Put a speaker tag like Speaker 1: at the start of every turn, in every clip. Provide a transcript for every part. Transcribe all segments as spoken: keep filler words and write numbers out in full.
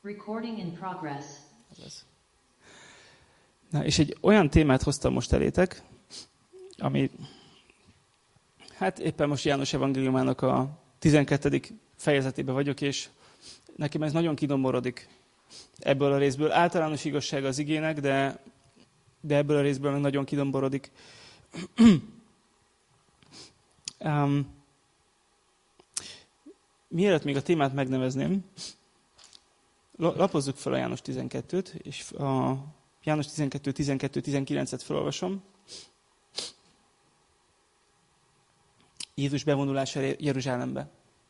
Speaker 1: Recording in progress.
Speaker 2: Na, és egy olyan témát hoztam most elétek, ami, hát éppen most János evangéliumának a tizenkettedik fejezetében vagyok, és nekem ez nagyon kidomborodik ebből a részből. Általános igazság az igének, de, de ebből a részből meg nagyon kidomborodik. um, mielőtt még a témát megnevezném, lapozzuk fel a János tizenkettőt, és a János tizenkettő, tizenkettő, tizenkilencet felolvasom. Jézus bevonulása Jeruzsálembe.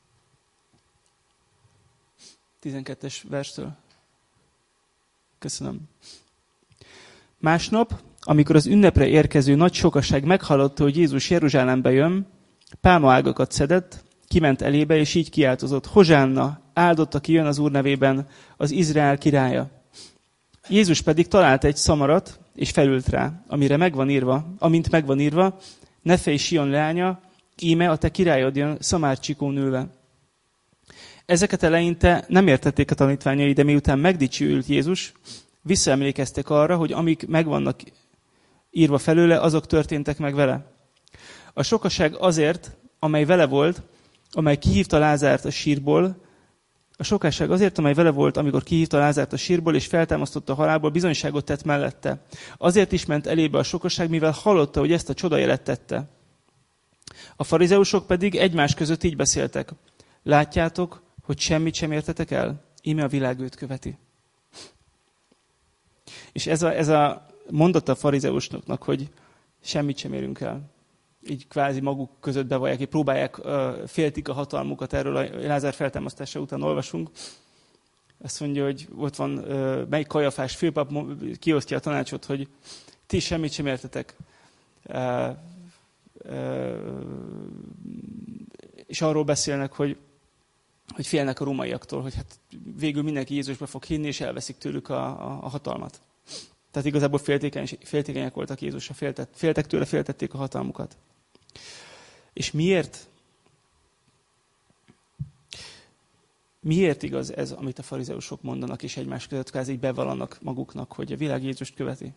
Speaker 2: tizenkettes verstől. Köszönöm. Másnap, amikor az ünnepre érkező nagy sokaság meghallotta, hogy Jézus Jeruzsálembe jön, pálmaágakat szedett, kiment elébe, és így kiáltozott: Hozsánna, áldott, aki jön az Úr nevében, az Izrael királya. Jézus pedig talált egy szamarat, és felült rá, amire megvan írva, amint megvan írva: Ne félj, Sion leánya, íme a te királyod jön szamárcsikón ülve. Ezeket eleinte nem értették a tanítványai, de miután megdicsőült Jézus, visszaemlékeztek arra, hogy amik megvannak írva felőle, azok történtek meg vele. A sokaság azért, amely vele volt, amely kihívta Lázárt a sírból, a sokaság azért, amely vele volt, amikor kihívta Lázárt a sírból, és feltámasztotta a halálból, bizonyságot tett mellette. Azért is ment elébe a sokaság, mivel hallotta, hogy ezt a csodajelet tette. A farizeusok pedig egymás között így beszéltek: Látjátok, hogy semmit sem értetek el? Íme a világ őt követi. És ez a, ez a mondata a farizeusoknak, hogy semmit sem érünk el. Így kvázi maguk között bevallják, hogy próbálják, féltik a hatalmukat. Erről a Lázár feltámasztása után olvasunk. Azt mondja, hogy ott van, melyik Kajafás főpap kiosztja a tanácsot, hogy ti semmit sem értetek. És arról beszélnek, hogy, hogy félnek a rómaiaktól, hogy hát végül mindenki Jézusba fog hinni, és elveszik tőlük a, a, a hatalmat. Tehát igazából féltékeny, féltékenyek voltak Jézusra, féltett, féltek tőle, féltették a hatalmukat. És miért? Miért igaz ez, amit a farizeusok mondanak, és egymás között kvázi így bevallanak maguknak, hogy a világ Jézust követi?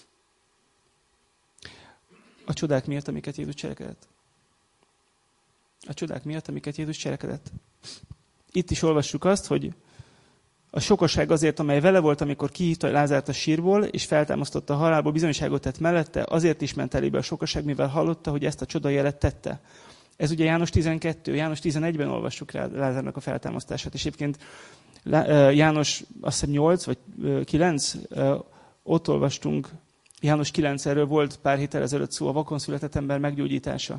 Speaker 2: A csodák miatt, amiket Jézus cselekedett. A csodák miatt, amiket Jézus cselekedett. Itt is olvassuk azt, hogy a sokaság azért, amely vele volt, amikor kihívta Lázárt a sírból, és feltámasztotta a halálból, bizonyságot tett mellette, azért is ment elébe a sokaság, mivel hallotta, hogy ezt a csodajelet tette. Ez ugye János tizenkettő, János tizenegyben olvassuk rá Lázárnak a feltámasztását, és egyébként János azt hiszem nyolc vagy kilenc, ott olvastunk, János kilenc, erről volt pár héttel ezelőtt szó, a vakon született ember meggyógyítása.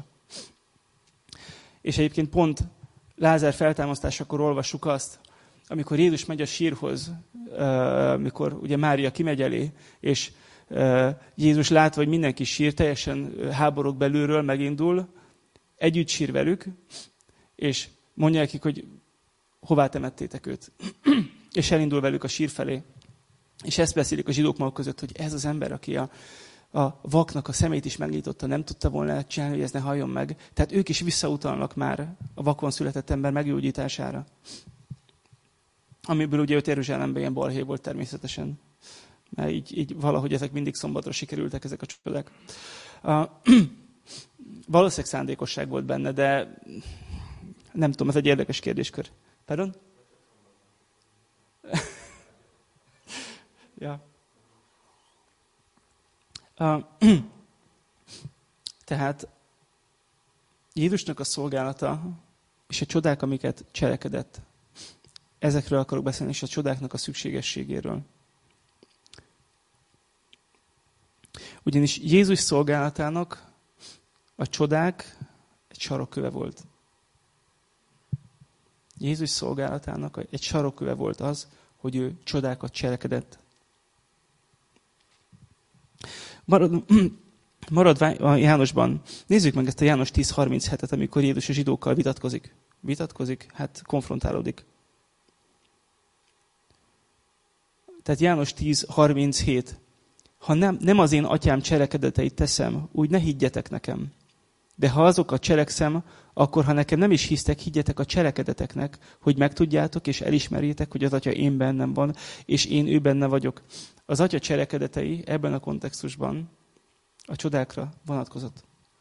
Speaker 2: És egyébként pont Lázár feltámasztásakor olvassuk azt, amikor Jézus megy a sírhoz, amikor ugye Mária kimegy elé, és Jézus látva, hogy mindenki sír, teljesen háborog belülről, megindul, együtt sír velük, és mondja nekik, hogy hová temettétek őt. És elindul velük a sír felé. És ezt beszélik a zsidók maguk között, hogy ez az ember, aki a, a vaknak a szemét is megnyitotta, nem tudta volna csinálni, hogy ez ne halljon meg. Tehát ők is visszautalnak már a vakon született ember meggyógyítására. Amiből ugye öt Jeruzsálemben ilyen balhé volt természetesen. Mert így, így valahogy ezek mindig szombatra sikerültek, ezek a csodák. Uh, valószínűleg szándékosság volt benne, de nem tudom, ez egy érdekes kérdéskör. Pardon? ja. Uh, tehát Jézusnak a szolgálata és a csodák, amiket cselekedett, ezekről akarok beszélni, és a csodáknak a szükségességéről. Ugyanis Jézus szolgálatának a csodák egy sarokköve volt. Jézus szolgálatának egy sarokköve volt az, hogy ő csodákat cselekedett. Marad, maradva a Jánosban, nézzük meg ezt a János tíz harminchetet, amikor Jézus a zsidókkal vitatkozik. Vitatkozik? Hát konfrontálódik. Tehát János tíz harminchét. Ha nem, nem az én atyám cselekedeteit teszem, úgy ne higgyetek nekem. De ha azokat cselekszem, akkor ha nekem nem is hisztek, higgyetek a cselekedeteknek, hogy megtudjátok és elismerjétek, hogy az Atya én bennem van, és én ő benne vagyok. Az Atya cselekedetei ebben a kontextusban a csodákra vonatkozott.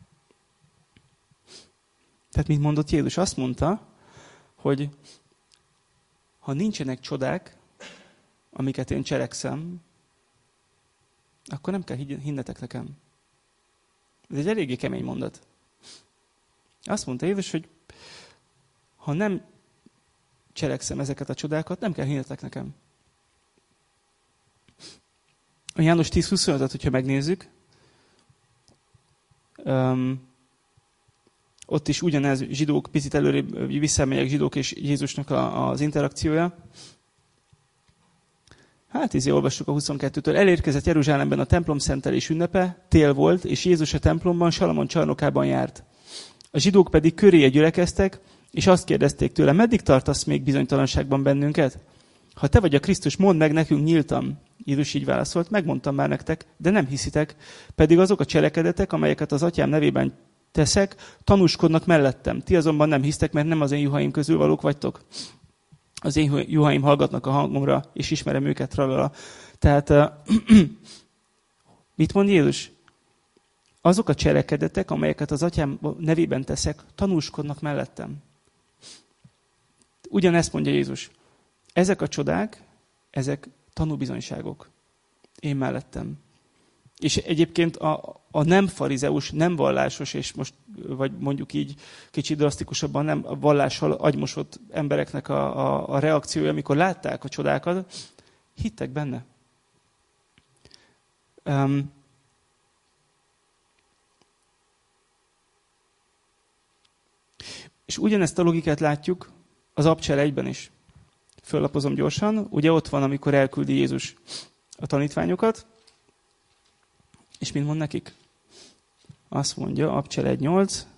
Speaker 2: Tehát mit mondott Jézus? Azt mondta, hogy ha nincsenek csodák, amiket én cselekszem, akkor nem kell hinnetek nekem. Ez egy eléggé kemény mondat. Azt mondta Jézus, hogy ha nem cselekszem ezeket a csodákat, nem kell hinnetek nekem. A János tíz huszonötöt, hogyha megnézzük, um, ott is ugyanez zsidók, picit előrébb visszamegyek zsidók és Jézusnak a, az interakciója. Hát izé olvassuk a huszonkettőtől. Elérkezett Jeruzsálemben a templom szentelés ünnepe, tél volt, és Jézus a templomban, Salamon csarnokában járt. A zsidók pedig köréje gyülekeztek, és azt kérdezték tőle, meddig tartasz még bizonytalanságban bennünket? Ha te vagy a Krisztus, mondd meg nekünk nyíltan. Jézus így válaszolt, megmondtam már nektek, de nem hiszitek, pedig azok a cselekedetek, amelyeket az Atyám nevében teszek, tanúskodnak mellettem. Ti azonban nem hisztek, mert nem az én juhaim közül valók vagytok. Az én juhaim hallgatnak a hangomra, és ismerem őket. Ralala. Tehát mit mond Jézus? Azok a cselekedetek, amelyeket az Atyám nevében teszek, tanúskodnak mellettem. Ugyanezt mondja Jézus. Ezek a csodák, ezek tanúbizonyságok. Én mellettem. És egyébként a, a nem farizeus, nem vallásos, és most, vagy mondjuk így kicsit drasztikusabban nem a vallással agymosott embereknek a, a, a reakciója, amikor látták a csodákat, hittek benne. Um, és ugyanezt a logikát látjuk az Abcsel egyben is. Föllapozom gyorsan. Ugye ott van, amikor elküldi Jézus a tanítványokat, és mit mond nekik? Azt mondja, Abcsel egy nyolc.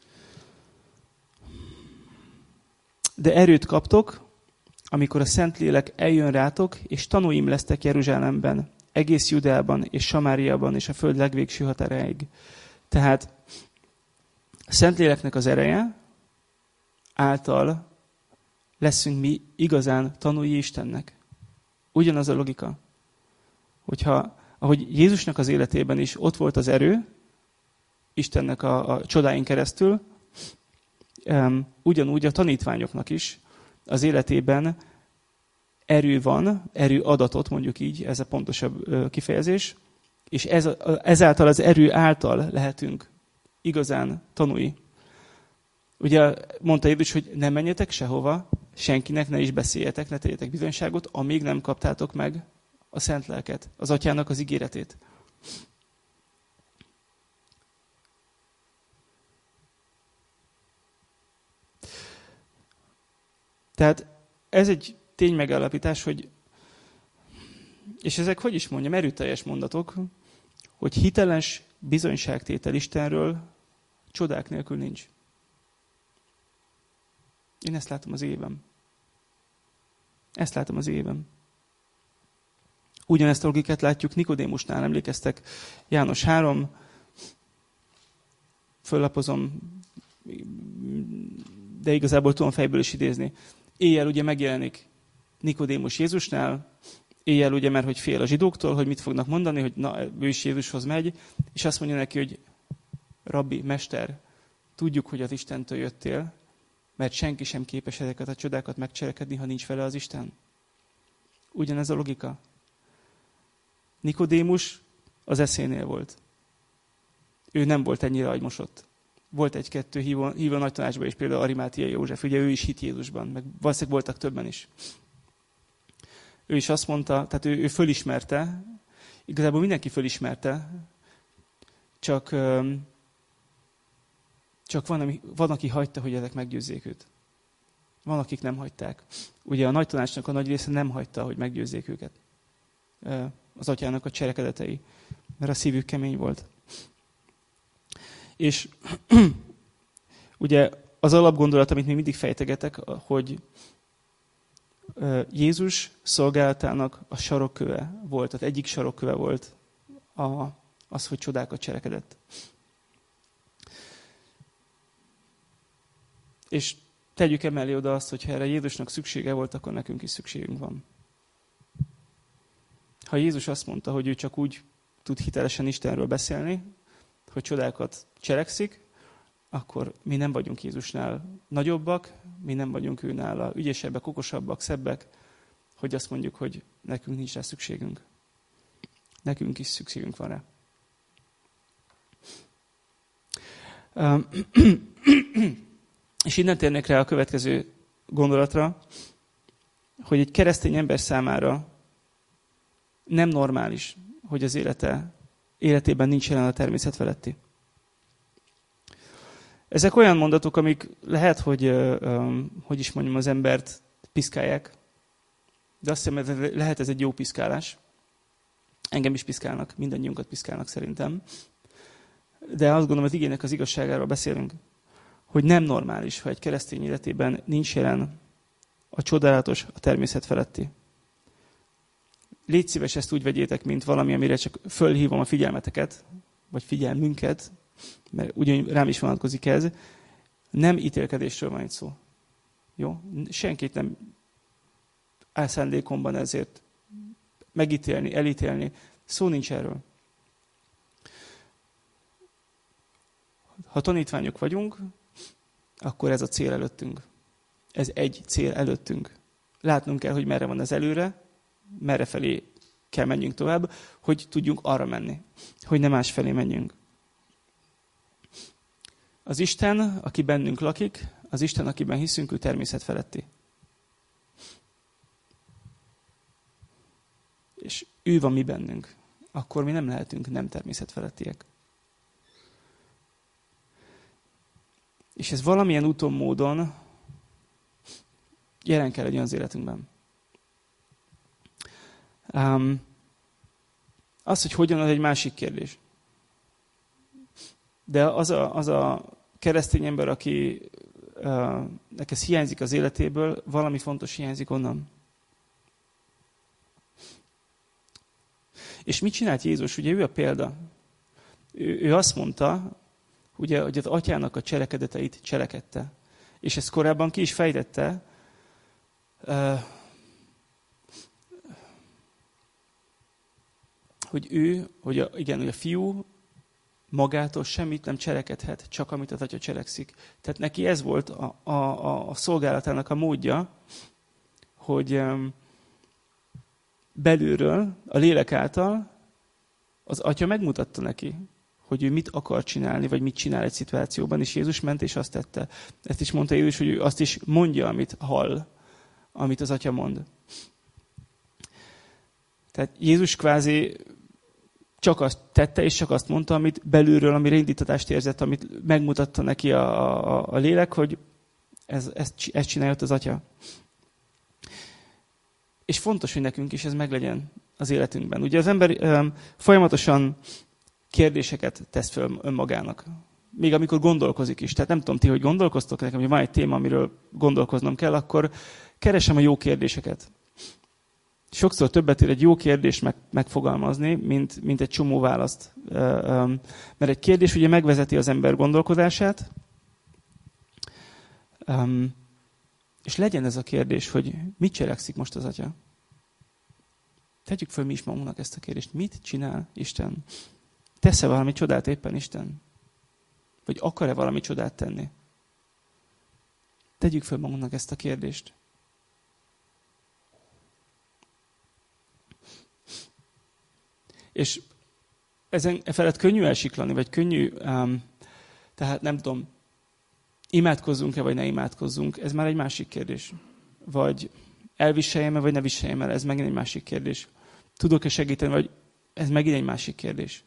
Speaker 2: De erőt kaptok, amikor a Szentlélek eljön rátok, és tanúim lesztek Jeruzsálemben, egész Judeában és Samáriában és a föld legvégső határáig. Tehát a Szentléleknek az ereje által leszünk mi igazán tanúi Istennek. Ugyanaz a logika. Hogyha, ahogy Jézusnak az életében is ott volt az erő, Istennek a, a csodáin keresztül, um, ugyanúgy a tanítványoknak is az életében erő van, erő adatot, mondjuk így, ez a pontosabb uh, kifejezés, és ez, ezáltal az erő által lehetünk igazán tanúi. Ugye mondta Jézus, hogy ne menjetek sehova, senkinek ne is beszéljetek, ne tegyetek bizonyságot, amíg nem kaptátok meg a Szent Lelket, az Atyának az ígéretét. Tehát ez egy ténymegállapítás, hogy, és ezek, hogy is mondjam, erőteljes mondatok, hogy hiteles bizonyságtétel Istenről csodák nélkül nincs. Én ezt látom az évben. Ezt látom az évben. Ugyanezt a logikát látjuk Nikodémusnál, emlékeztek? János három, föllapozom, de igazából tudom fejből is idézni. Éjjel ugye megjelenik Nikodémus Jézusnál, éjjel ugye, mert hogy fél a zsidóktól, hogy mit fognak mondani, hogy na, ő is Jézushoz megy, és azt mondja neki, hogy rabbi, mester, tudjuk, hogy az Istentől jöttél, mert senki sem képes ezeket a csodákat megcselekedni, ha nincs vele az Isten. Ugyanez a logika. Nikodémus az eszénél volt. Ő nem volt ennyire agymosott. Volt egy-kettő hívó, hívó nagy tanácsban is, például Arimátiai József, ugye ő is hit Jézusban, meg valószínűleg voltak többen is. Ő is azt mondta, tehát ő, ő fölismerte, igazából mindenki fölismerte, csak, csak van, ami, van, aki hagyta, hogy ezek meggyőzzék őt. Van, akik nem hagyták. Ugye a nagy tanácsnak a nagy része nem hagyta, hogy meggyőzzék őket. Az Atyának a cselekedetei, mert a szívük kemény volt. És ugye az alapgondolat, amit még mindig fejtegetek, hogy Jézus szolgálatának a sarokköve volt, tehát egyik sarokköve volt a, az, hogy csodákat cselekedett. És tegyük emellé oda azt, hogy ha erre Jézusnak szüksége volt, akkor nekünk is szükségünk van. Ha Jézus azt mondta, hogy ő csak úgy tud hitelesen Istenről beszélni, hogy csodákat cselekszik, akkor mi nem vagyunk Jézusnál nagyobbak, mi nem vagyunk őnála ügyesebbek, okosabbak, szebbek, hogy azt mondjuk, hogy nekünk nincs rá szükségünk. Nekünk is szükségünk van rá. És innen térnék rá a következő gondolatra, hogy egy keresztény ember számára nem normális, hogy az élete, életében nincs jelen a természet feletti. Ezek olyan mondatok, amik lehet, hogy, hogy is mondjam, az embert piszkálják, de azt hiszem, hogy lehet ez egy jó piszkálás. Engem is piszkálnak, mindannyiunkat piszkálnak szerintem. De azt gondolom, az igének az igazságáról beszélünk, hogy nem normális, ha egy keresztény életében nincs jelen a csodálatos, a természet feletti. Légy szíves, ezt úgy vegyétek, mint valami, amire csak fölhívom a figyelmeteket, vagy figyelmünket, mert ugyan rám is vonatkozik ez. Nem ítélkedésről van itt szó. Jó? Senkit nem áll szándékomban ezért megítélni, elítélni. Szó nincs erről. Ha tanítványok vagyunk, akkor ez a cél előttünk. Ez egy cél előttünk. Látnunk kell, hogy merre van az előre, merre felé kell menjünk tovább, hogy tudjunk arra menni. Hogy nem más felé menjünk. Az Isten, aki bennünk lakik, az Isten, akiben hiszünk, ő természet feletti. És ő van mi bennünk. Akkor mi nem lehetünk nem természet felettiek. És ez valamilyen úton, módon jelen kell legyen az életünkben. Um, az, hogy hogyan, az egy másik kérdés. De az a, az a keresztény ember, aki uh, neked hiányzik az életéből, valami fontos hiányzik onnan. És mit csinált Jézus? Ugye ő a példa. Ő, ő azt mondta, ugye, hogy az atyának a cselekedeteit cselekedte. És ezt korábban ki is fejtette, uh, hogy ő, hogy a, igen, hogy a fiú magától semmit nem cselekedhet, csak amit az atya cselekszik. Tehát neki ez volt a, a, a szolgálatának a módja, hogy um, belülről, a lélek által az atya megmutatta neki, hogy ő mit akar csinálni, vagy mit csinál egy szituációban, és Jézus ment, és azt tette. Ezt is mondta Jézus, hogy ő azt is mondja, amit hall, amit az atya mond. Tehát Jézus kvázi csak azt tette, és csak azt mondta, amit belülről, amire indítatást érzett, amit megmutatta neki a, a, a lélek, hogy ez, ezt, ezt csinálja az atya. És fontos, hogy nekünk is ez meglegyen az életünkben. Ugye az ember um, folyamatosan kérdéseket tesz föl önmagának. Még amikor gondolkozik is. Tehát nem tudom ti, hogy gondolkoztok nekem, hogy van egy téma, amiről gondolkoznom kell, akkor keresem a jó kérdéseket. Sokszor többet ér egy jó kérdést meg, megfogalmazni, mint, mint egy csomó választ. Mert egy kérdés ugye megvezeti az ember gondolkodását, és legyen ez a kérdés, hogy mit cselekszik most az atya? Tegyük föl mi is magunknak ezt a kérdést. Mit csinál Isten? Tesz-e valami csodát éppen Isten? Vagy akar-e valami csodát tenni? Tegyük föl magunknak ezt a kérdést. És ezen e felett könnyű elsiklani, vagy könnyű, um, tehát nem tudom, imádkozzunk-e, vagy ne imádkozzunk, ez már egy másik kérdés. Vagy elviseljem-e, vagy ne viseljem el, ez megint egy másik kérdés. Tudok-e segíteni, vagy ez megint egy másik kérdés.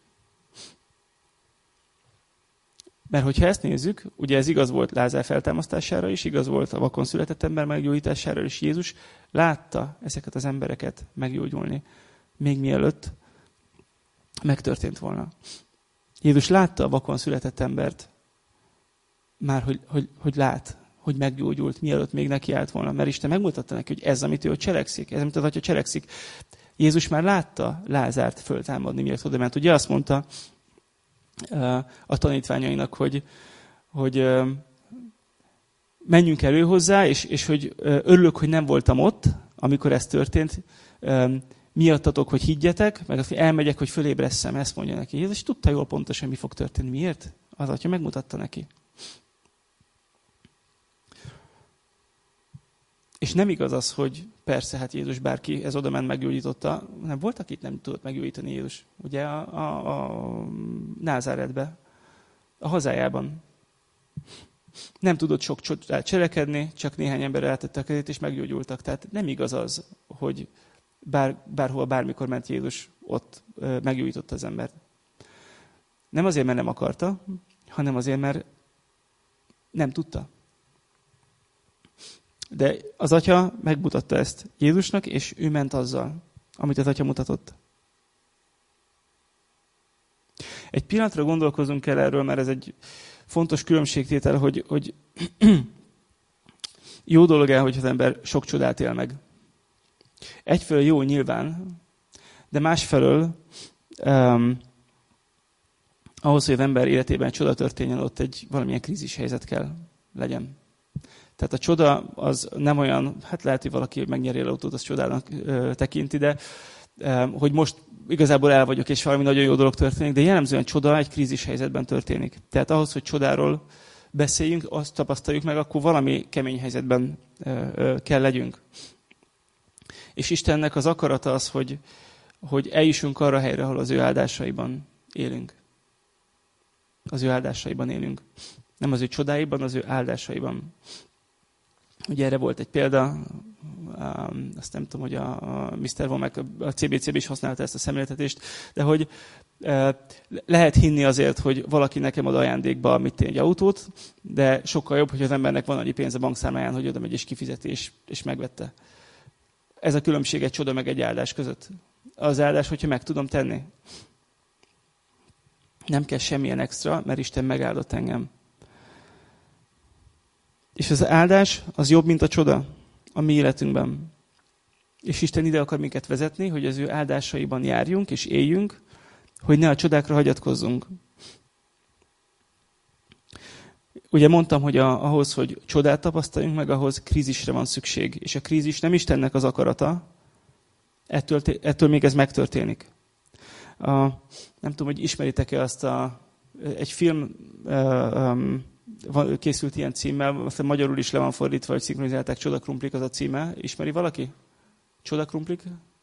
Speaker 2: Mert hogyha ezt nézzük, ugye ez igaz volt Lázár feltámasztására is, igaz volt a vakon született ember meggyógyítására is. Jézus látta ezeket az embereket meggyógyulni, még mielőtt megtörtént volna. Jézus látta a vakon született embert, már hogy, hogy, hogy lát, hogy meggyógyult, mielőtt még neki állt volna. Mert Isten megmutatta neki, hogy ez, amit ő cselekszik, ez, amit az atya cselekszik. Jézus már látta Lázárt föltámadni, mielőtt oda ment. Ugye azt mondta a tanítványainak, hogy, hogy menjünk elő hozzá, és, és hogy örülök, hogy nem voltam ott, amikor ez történt, miattatok, hogy higgyetek, meg azt, hogy elmegyek, hogy fölébresszem, ezt mondja neki. Jézus tudta jól pontosan, mi fog történni. Miért? Az Atya megmutatta neki. És nem igaz az, hogy persze, hát Jézus bárki, ez oda ment, meggyógyította. Nem volt, akit nem tudott meggyógyítani Jézus. Ugye a, a, a Názáretbe, a hazájában. Nem tudott sok csodát cselekedni, csak néhány ember eltette a kezét, és meggyógyultak. Tehát nem igaz az, hogy bár, bárhol, bármikor ment Jézus, ott ö, meggyógyította az embert. Nem azért, mert nem akarta, hanem azért, mert nem tudta. De az Atya megmutatta ezt Jézusnak, és ő ment azzal, amit az Atya mutatott. Egy pillanatra gondolkozunk el erről, mert ez egy fontos különbségtétel, hogy, hogy jó dolog el, hogy az ember sok csodát él meg. Egyfelől jó nyilván, de másfelől um, ahhoz, hogy az ember életében csoda történjen, ott egy valamilyen krízis helyzet kell legyen. Tehát a csoda az nem olyan, hát lehet, hogy valaki megnyeri a autót, az csodának ö, tekinti, de ö, hogy most igazából el vagyok, és valami nagyon jó dolog történik, de jellemzően csoda egy krízis helyzetben történik. Tehát ahhoz, hogy csodáról beszéljünk, azt tapasztaljuk meg, akkor valami kemény helyzetben ö, ö, kell legyünk. És Istennek az akarata az, hogy, hogy eljussunk arra a helyre, ahol az ő áldásaiban élünk. Az ő áldásaiban élünk. Nem az ő csodáiban, az ő áldásaiban. Ugye erre volt egy példa, um, azt nem tudom, hogy a, a miszter Womack, a cé bé cé is használta ezt a szemléltetést, de hogy uh, lehet hinni azért, hogy valaki nekem ad ajándékba mit egy autót, de sokkal jobb, hogy az embernek van annyi pénz a bankszámláján, hogy oda megy és kifizeti, és, és megvette. Ez a különbség egy csoda meg egy áldás között. Az áldás, hogyha meg tudom tenni. Nem kell semmilyen extra, mert Isten megáldott engem. És az áldás az jobb, mint a csoda a mi életünkben. És Isten ide akar minket vezetni, hogy az ő áldásaiban járjunk és éljünk, hogy ne a csodákra hagyatkozzunk. Ugye mondtam, hogy a, ahhoz, hogy csodát tapasztaljunk meg, ahhoz krízisre van szükség. És a krízis nem Istennek az akarata, ettől, ettől még ez megtörténik. A, nem tudom, hogy ismeritek-e azt a... Egy film... Um, készült ilyen címmel, aztán magyarul is le van fordítva, hogy szinkronizálták, Csodakrumplik az a címe. Ismeri valaki? Csodakrumplik?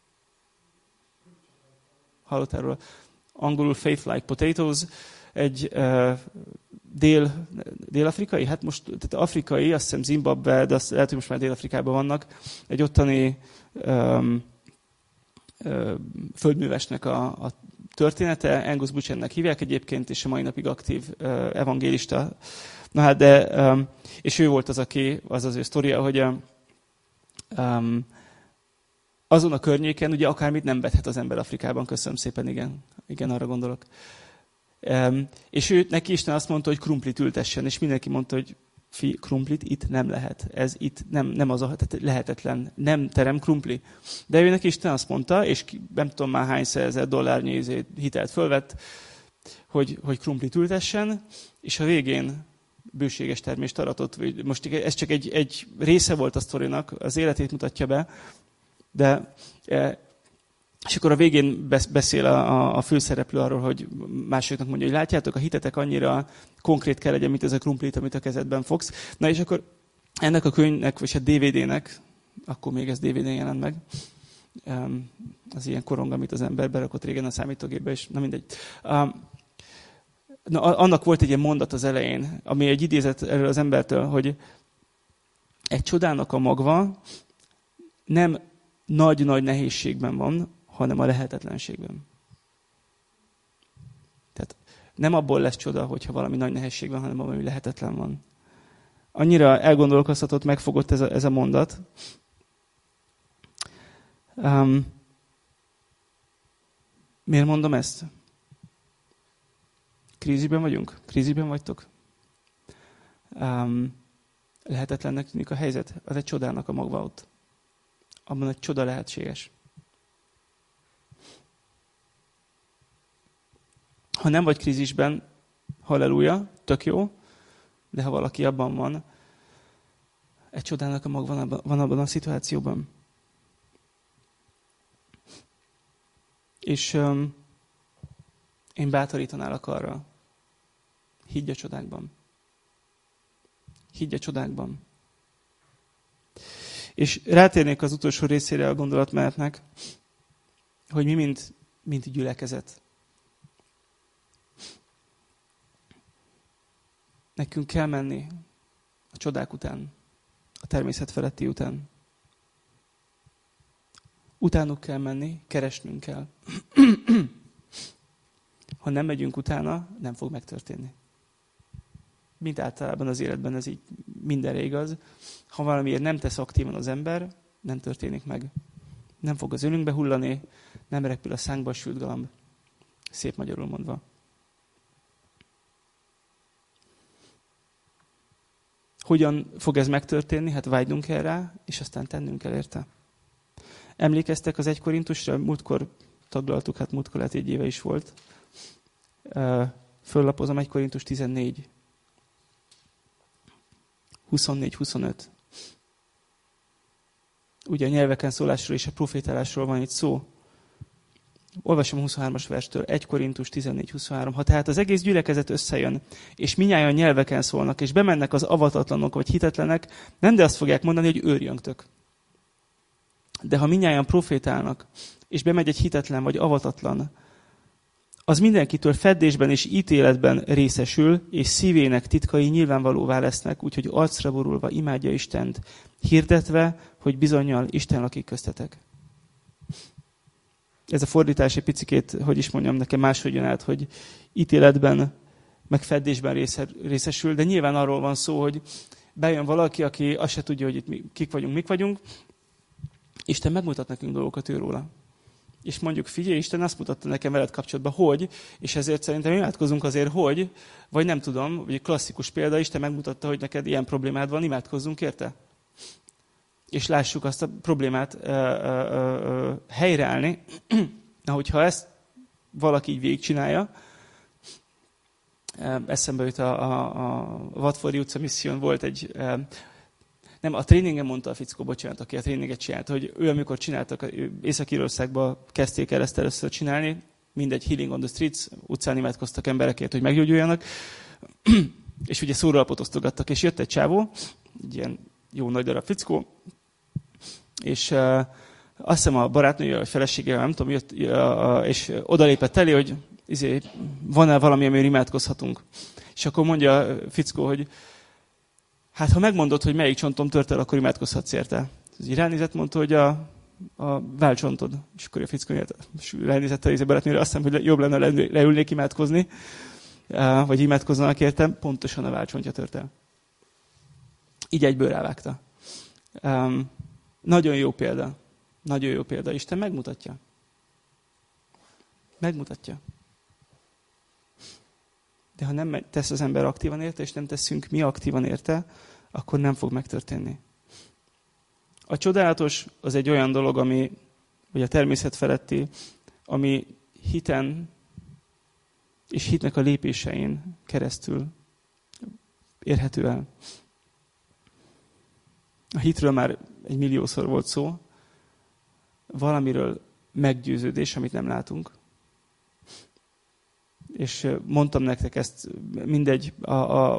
Speaker 2: Hallottál róla? Angolul Faith Like Potatoes. Egy uh, dél, dél-afrikai, hát most tehát afrikai, azt hiszem Zimbabwe, de azt lehet, hogy most már Dél-Afrikában vannak. Egy ottani um, uh, földművesnek a, a története, Angus Buchannek hívják egyébként, és a mai napig aktív uh, evangélista. Na hát, de, um, és ő volt az, aki, az az ő sztoria, hogy um, azon a környéken, ugye akármit nem vethet az ember Afrikában, köszönöm szépen, igen, igen, arra gondolok. Um, és ő, neki Isten azt mondta, hogy krumplit ültessen, és mindenki mondta, hogy fi, krumplit itt nem lehet. Ez itt nem, nem az a, tehát lehetetlen, nem terem krumpli. De ő neki Isten azt mondta, és nem tudom már hány százezer dollárnyi hitelt fölvett, hogy, hogy krumplit ültessen, és a végén bőséges termést aratott. Most ez csak egy, egy része volt a sztorinak, az életét mutatja be, de és akkor a végén beszél a, a főszereplő arról, hogy másoknak mondja, hogy látjátok, a hitetek annyira konkrét kell legyen, mint ez a krumplit, amit a kezedben fogsz. Na és akkor ennek a könyvnek, vagy a dé vé dé-nek, akkor még ez dé vé dén jelent meg, az ilyen korong, amit az ember berakott régen a számítógépbe, és na mindegy. Na, annak volt egy ilyen mondat az elején, ami egy idézet erről az embertől, hogy egy csodának a magva nem nagy-nagy nehézségben van, hanem a lehetetlenségben. Tehát nem abból lesz csoda, hogyha valami nagy nehézség van, hanem valami lehetetlen van. Annyira elgondolkoztatott, megfogott ez a, ez a mondat. Um, miért mondom ezt? Krízisben vagyunk? Krízisben vagytok? Um, lehetetlennek tűnik a helyzet? Az egy csodának a magva ott. Abban egy csoda lehetséges. Ha nem vagy krízisben, halleluja, tök jó, de ha valaki abban van, egy csodának a mag van abban, van abban a szituációban. És um, én bátorítanálak arra, higgy a csodákban. Higgy a csodákban. És rátérnék az utolsó részére a gondolatmenetnek, hogy mi mint, mint gyülekezet. Nekünk kell menni a csodák után, a természet feletti után. Utánuk kell menni, keresnünk kell. Ha nem megyünk utána, nem fog megtörténni. Mint általában az életben ez így mindenre igaz. Ha valamiért nem tesz aktívan az ember, nem történik meg. Nem fog az ölünkbe hullani, nem repül a szánkba a sült galamb. Szép magyarul mondva. Hogyan fog ez megtörténni? Hát vágynunk kell rá, és aztán tennünk kell érte. Emlékeztek az egy Korintusra? Múltkor taglaltuk, hát múltkor lehet egy éve is volt. Föllapozom egy Korintus tizennégy. huszonnégy huszonöt. Ugye a nyelveken szólásról és a profétálásról van itt szó. Olvasom a huszonhármas verstől, egy Korintus tizennégy huszonhárom. Ha tehát az egész gyülekezet összejön, és minnyáján nyelveken szólnak, és bemennek az avatatlanok vagy hitetlenek, nem de azt fogják mondani, hogy őrjöngtök. De ha minnyáján profétálnak, és bemegy egy hitetlen vagy avatatlan, az mindenkitől feddésben és ítéletben részesül, és szívének titkai nyilvánvalóvá lesznek, úgyhogy arcra borulva imádja Istent, hirdetve, hogy bizonnyal Isten lakik köztetek. Ez a fordítás egy picikét, hogy is mondjam, nekem máshogy jön át, hogy ítéletben, meg feddésben részesül, de nyilván arról van szó, hogy bejön valaki, aki azt se tudja, hogy itt mi, kik vagyunk, mik vagyunk, Isten megmutat nekünk dolgokat őróla. És mondjuk, figyelj, Isten azt mutatta nekem veled kapcsolatban, hogy, és ezért szerintem imádkozunk azért, hogy, vagy nem tudom, vagy egy klasszikus példa, Isten megmutatta, hogy neked ilyen problémád van, imádkozzunk érte? És lássuk azt a problémát ö, ö, ö, helyreállni. Na, hogyha ezt valaki így végigcsinálja, eszembe jut a, a, a Watfordi utca misszión volt egy, nem, a tréningen mondta a fickó, bocsánat, aki a tréninget csinált, hogy ő, amikor csináltak, Észak-Írországban kezdték el ezt először csinálni, mindegy, Healing on the Streets, utcán imádkoztak emberekért, hogy meggyógyuljanak, és ugye szórólapot osztogattak, és jött egy csávó, egy ilyen jó nagy darab fickó, és uh, azt hiszem a barátnője, a feleségével, nem tudom, jött, uh, és odalépett elé, hogy izé, van-e valami, amiről imádkozhatunk. És akkor mondja a fickó, hogy hát ha megmondod, hogy melyik csontom tört el, akkor imádkozhatsz érte. Így ránézett, mondta, hogy a, a válcsontod. És akkor a fickó ránézett a barátnőre, azt hiszem, hogy jobb lenne leülnék imádkozni, uh, vagy imádkozzanak értem, pontosan a válcsontja tört el. Így egyből rávágta. Um, nagyon jó példa. Nagyon jó példa. Isten megmutatja. Megmutatja. De ha nem tesz az ember aktívan érte, és nem teszünk mi aktívan érte, akkor nem fog megtörténni. A csodálatos az egy olyan dolog, ami, vagy a természet feletti, ami hiten és hitnek a lépésein keresztül érhető el. A hitről már egy milliószor volt szó. Valamiről meggyőződés, amit nem látunk. És mondtam nektek ezt, mindegy, a, a,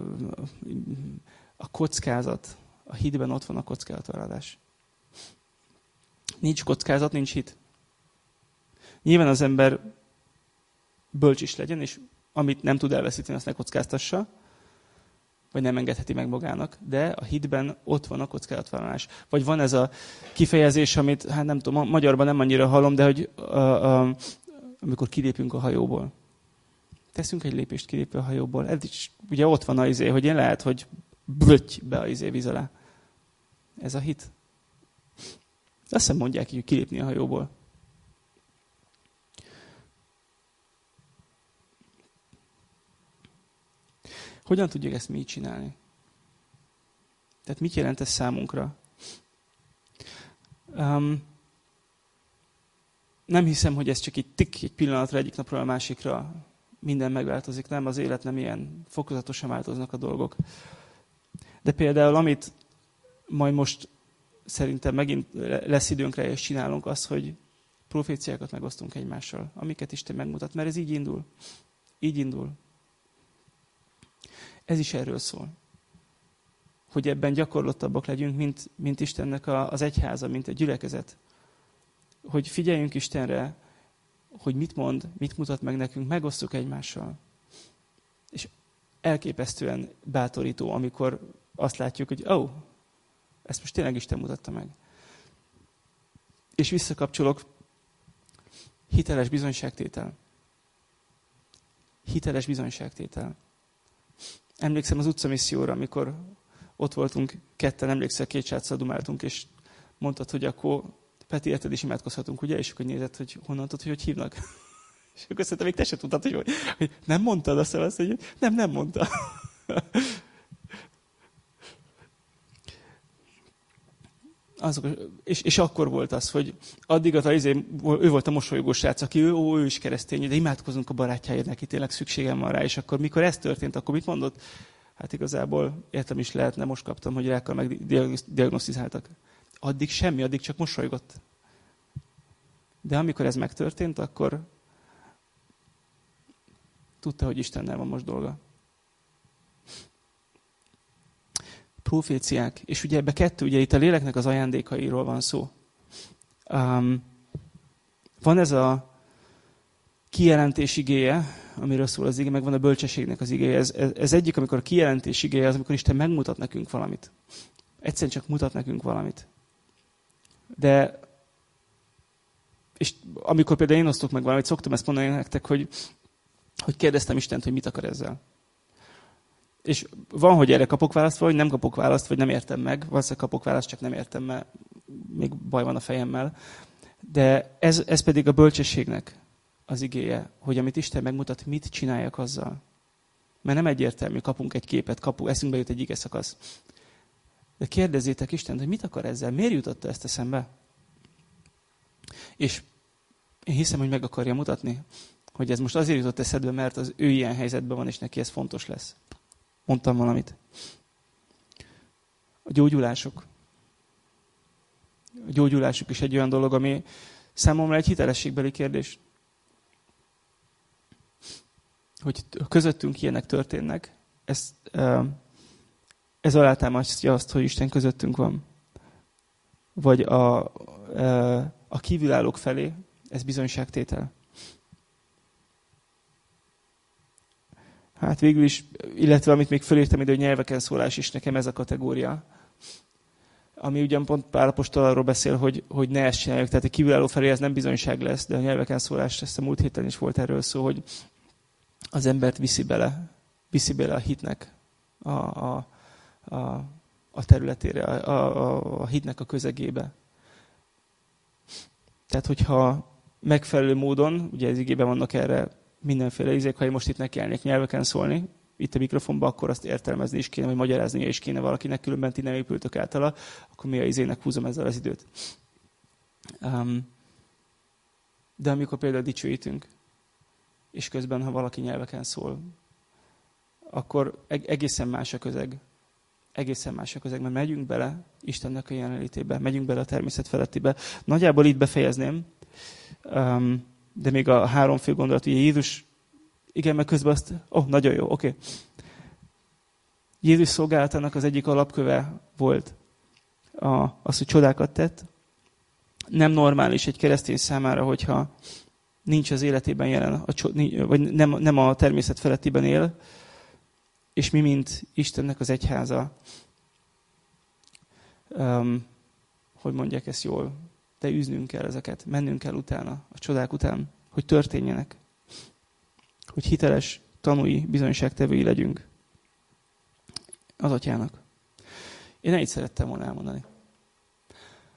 Speaker 2: a kockázat, a hitben ott van a kockázatvállalás. Nincs kockázat, nincs hit. Nyilván az ember bölcs is legyen, és amit nem tud elveszíteni, azt ne kockáztassa, vagy nem engedheti meg magának, de a hitben ott van a kockázatvállalás. Vagy van ez a kifejezés, amit, hát nem tudom, magyarban nem annyira hallom, de hogy a, a, amikor kilépünk a hajóból. Teszünk egy lépést kilépve a hajóból. Ez is, ugye ott van az izé, hogy én lehet, hogy blötty be az izé víz alá. Ez a hit. Azt hiszem mondják így, hogy kilépni a hajóból. Hogyan tudjuk ezt mi így csinálni? Tehát mit jelent ez számunkra? Um, nem hiszem, hogy ez csak egy tik, egy pillanatra, egyik napról a másikra minden megváltozik. Nem, az élet nem ilyen. Fokozatosan változnak a dolgok. De például, amit majd most szerintem megint lesz időnk rá, és csinálunk azt, hogy proféciákat megosztunk egymással, amiket Isten megmutat, mert ez így indul. Így indul. Ez is erről szól. Hogy ebben gyakorlottabbak legyünk, mint, mint Istennek a, az egyháza, mint egy gyülekezet. Hogy figyeljünk Istenre, hogy mit mond, mit mutat meg nekünk, megosztjuk egymással. És elképesztően bátorító, amikor azt látjuk, hogy ó, oh, ezt most tényleg Isten mutatta meg. És visszakapcsolok, hiteles bizonyságtétel. Hiteles bizonyságtétel. Emlékszem az utcamisszióra, amikor ott voltunk ketten, emlékszel, két sráccal dumáltunk, és mondtad, hogy akkor Peti, érted is imádkozhatunk, ugye? És akkor nézett, hogy honnan tudod, hogy hogy hívnak. És akkor szerintem még te se tudtad, hogy, hogy nem mondtad azt, azt hogy nem, nem mondta. Azok, és, és akkor volt az, hogy addig az, az ő volt a mosolygós srác, aki ő, ó, ő is keresztény, de imádkozunk a barátjáért, neki tényleg szükségem van rá. És akkor, mikor ez történt, akkor mit mondott? Hát igazából értem is lehetne, most kaptam, hogy rákkal megdiagnosztizáltak. Addig semmi, addig csak mosolygott. De amikor ez megtörtént, akkor tudta, hogy Istennel van most dolga. Proféciák. És ugye ebbe kettő, ugye itt a léleknek az ajándékairól van szó. Um, van ez a kijelentés igéje, amiről szól az igé, meg van a bölcsességnek az igéje. Ez, ez, ez egyik, amikor a kijelentés igéje, az amikor Isten megmutat nekünk valamit. Egyszerűen csak mutat nekünk valamit. De, és amikor például én osztok meg valamit, szoktam ezt mondani nektek, hogy, hogy kérdeztem Istent, hogy mit akar ezzel. És van, hogy erre kapok választ, vagy nem kapok választ, vagy nem értem meg. Valószínűleg kapok választ, csak nem értem, mert még baj van a fejemmel. De ez, ez pedig a bölcsességnek az igéje, hogy amit Isten megmutat, mit csináljak azzal. Mert nem egyértelmű, kapunk egy képet, kapunk, eszünkbe jut egy ige szakasz. De kérdezzétek Istent, hogy mit akar ezzel? Miért jutotta ezt eszembe? És én hiszem, hogy meg akarja mutatni, hogy ez most azért jutott eszedbe, mert az ő ilyen helyzetben van, és neki ez fontos lesz. Mondtam valamit. A gyógyulások. A gyógyulások is egy olyan dolog, ami számomra egy hitelességbeli kérdés. Hogy közöttünk ilyenek történnek, ez, ez alátámasztja azt, hogy Isten közöttünk van. Vagy a, a kívülállók felé, ez bizonyságtétel. Hát végül is, illetve amit még fölírtam ide, hogy nyelveken szólás is, nekem ez a kategória. Ami ugyan pont Pál apostol arról beszél, hogy, hogy ne ezt csináljuk, tehát a kívülálló felé ez nem bizonyság lesz, de a nyelveken szólás, ezt a múlt héten is volt erről szó, hogy az embert viszi bele, viszi bele a hitnek a, a, a, a területére, a, a, a hitnek a közegébe. Tehát, hogyha megfelelő módon, ugye az igében vannak erre mindenféle izék, ha én most itt nekiállnék nyelveken szólni, itt a mikrofonban, akkor azt értelmezni is kéne, vagy magyaráznia is kéne valakinek, különben ti nem épültök általa, akkor mi a izének húzom ezzel az időt. Um, de amikor például dicsőítünk, és közben, ha valaki nyelveken szól, akkor egészen más a közeg. Egészen más a közeg, mert megyünk bele Istennek a jelenlétébe, megyünk bele a természet felettibe. Nagyjából itt befejezném, um, de még a három fő gondolat, ugye Jézus, igen, meg közben azt, ó, oh, nagyon jó, oké. Okay. Jézus szolgálatának az egyik alapköve volt a, az, hogy csodákat tett. Nem normális egy keresztény számára, hogyha nincs az életében jelen, a, vagy nem, nem a természet felettiben él, és mi, mint Istennek az egyháza, um, hogy mondják ezt jól, de űznünk kell ezeket, mennünk kell utána, a csodák után, hogy történjenek. Hogy hiteles tanúi, bizonyságtevői legyünk az Atyának. Én ennyit szerettem volna elmondani.